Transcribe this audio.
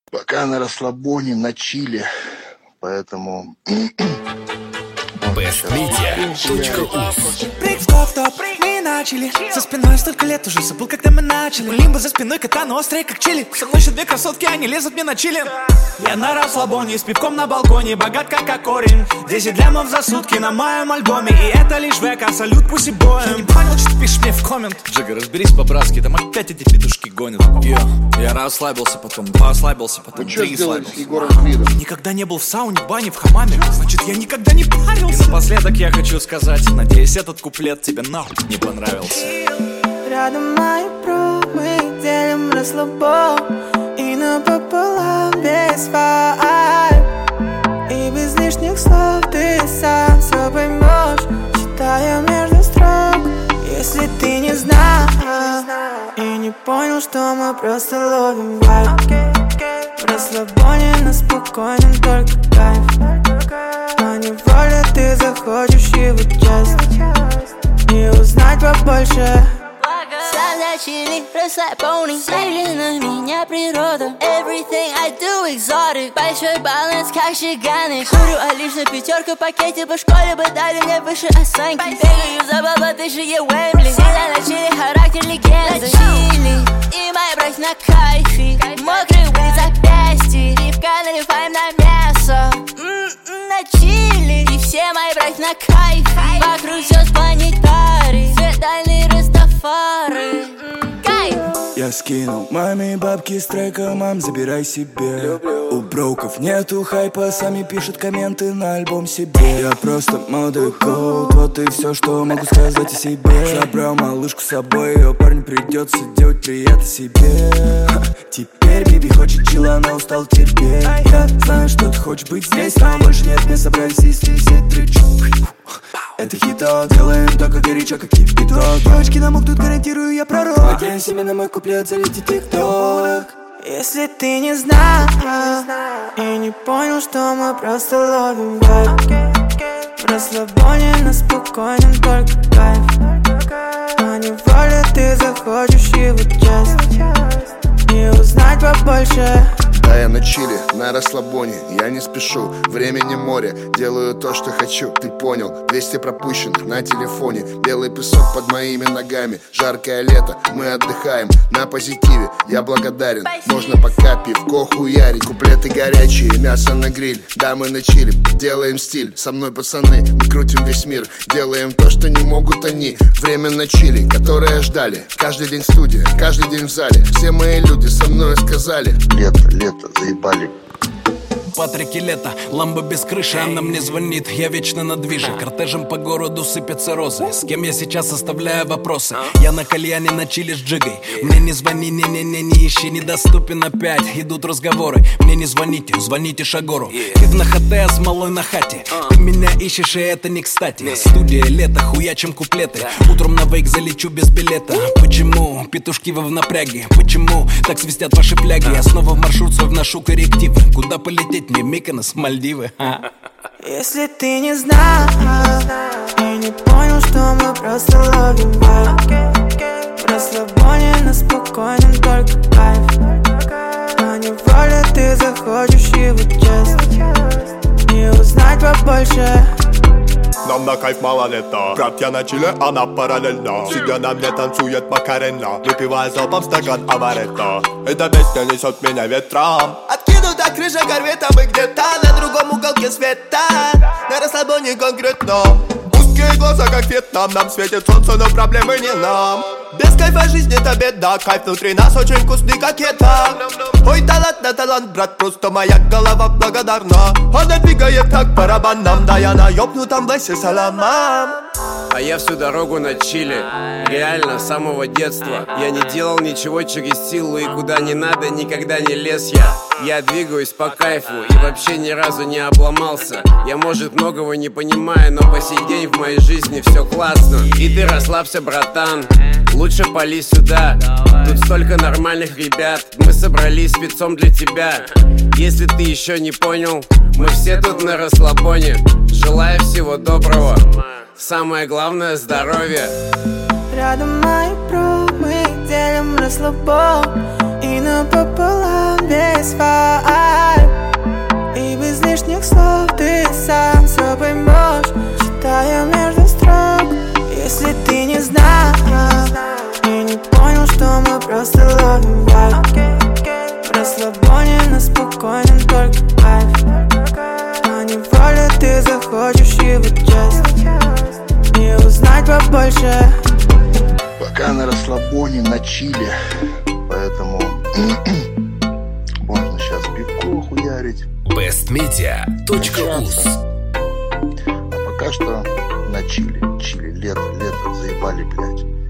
Пока на расслабоне, на чиле. Поэтому... bestmedia.uz. Стоп, мы начали. За спиной столько лет, уже забыл, когда мы начали. Лимбо за спиной, катана острая, как чили. Со мной еще две красотки, они лезут мне на чили. Я на расслабоне, с пивком на балконе, богат как корень. 10 лямов за сутки на моем альбоме. И это лишь века, салют пусть и боем. Я не понял, что ты пишешь мне в коммент. Джига, разберись по-братски, там опять эти петушки гонят. Я расслабился, потом два ослабился, потом три слабился. Никогда не был в сауне, в бане, в хамаме. Значит, я никогда не парился. И напоследок я хочу сказать, надеюсь, этот куплет тебе нахуй не понравился. Рядом мои мы делим расслабон. И напополам без вайб. И без лишних слов ты сам все поймешь, читая между строк. Если ты не знал и не понял, что мы просто ловим вайб. В расслабоне на спокойном только кайф. Но неволе ты захочешь его часть и узнать побольше. Сам на чили, расслабоне, смотри на меня природа. Everything I do exotic. Большой баланс, как шиганы. Курю, а лишь на пятерку в пакете. По школе бы дали мне выше оценки. Бегаю за баблотышие Уэмбли. Всегда на чили, характер легенды. Чили, и моя брать на кайфе. Мокрый улиц запястье. Ривка наливаем на мясо. На чили, и все мои брать на кайфе. Вокруг все с планетарий. Светальный Растафары. Кайф. Я скинул маме бабки с трека, мам, забирай себе. У броков нету хайпа, сами пишут комменты на альбом себе. Я просто молодой коут, вот и все, что могу сказать о себе. Забрал малышку с собой, ее парню придется делать приятно себе. Теперь Биби хочет чила, но устал терпеть. Я знаю, что ты хочешь быть здесь, но больше нет, мы собрались и все тречу. Это хит-то, делаем только горячо, как кипяток. Девочки намокнут, гарантирую, я пророк. Надеюсь, именно мой куплет залетит тик-ток. Если ты не знал и не понял, что мы просто ловим вайб. В расслабоне на спокойном только кайф. Но неволе ты захочешь его часть и узнать побольше. Да, я на чиле, на расслабоне, я не спешу. Времени море, делаю то, что хочу. Ты понял, 200 пропущенных на телефоне. Белый песок под моими ногами. Жаркое лето, мы отдыхаем на позитиве, я благодарен. Можно пока пивко хуярить. Куплеты горячие, мясо на гриль. Да, мы на чиле, делаем стиль. Со мной пацаны, мы крутим весь мир. Делаем то, что не могут они. Время на чиле, которое ждали. Каждый день студия, каждый день в зале. Все мои люди со мной сказали: лето, заебали. Патрики лето, ламбо без крыши, она мне звонит, я вечно на движе. Кортежем по городу сыпятся розы. С кем я сейчас оставляю вопросы? Я на кальяне, на чили с джигой. Мне не звони, не ищи, недоступен опять. Идут разговоры, мне не звоните, звоните Шагору. Ты в нахате, с малой на хате. Ты меня ищешь, и это не кстати. Студия, лето, хуячим куплеты. Утром на вейк залечу без билета. Почему? Петушки вы в напряге. Почему? Так свистят ваши фляги. Я снова в маршрут свой вношу коррективы. Куда полететь? Мне Миконос, Мальдивы. Если ты не знал и не понял, что мы просто ловим вайб. В расслабоне на спокойном только кайф. Но неволе ты захочешь его часть и узнать побольше. Нам на кайф мало лета. Брат, я на чиле, она параллельно. Сидя на мне танцует Макарена, выпивая залпом стакан аваретто. Эта песня несет меня ветром. Откинута крыша корвета, мы где-то на другом уголке света. На расслабоне конкретно. Узкие глаза, как Вьетнам. Нам светит солнце, но проблемы не нам. Без кайфа жизнь это беда. Кайф внутри нас очень вкусный, как это. Ой, талант на талант, брат, просто моя голова благодарна. Она двигает как барабаном. Да я на ёбнутом басе саламам. А я всю дорогу на чиле. Реально, с самого детства. Я не делал ничего через силу, и куда не надо, никогда не лез я. Я двигаюсь по кайфу и вообще ни разу не обломался. Я, может, многого не понимаю, но по сей день в моей жизни все классно. И ты расслабься, братан, лучше пали сюда. Тут столько нормальных ребят, мы собрались спецом для тебя. Если ты еще не понял, мы все тут на расслабоне. Желаю всего доброго, самое главное — здоровье. Рядом мои мы делим расслабон. И напополам без вайб. больше. Пока на расслабоне, на чиле. Поэтому можно сейчас пивко хуярить. bestmedia.uz. А пока что на чили. Чили, лето, заебали, блядь.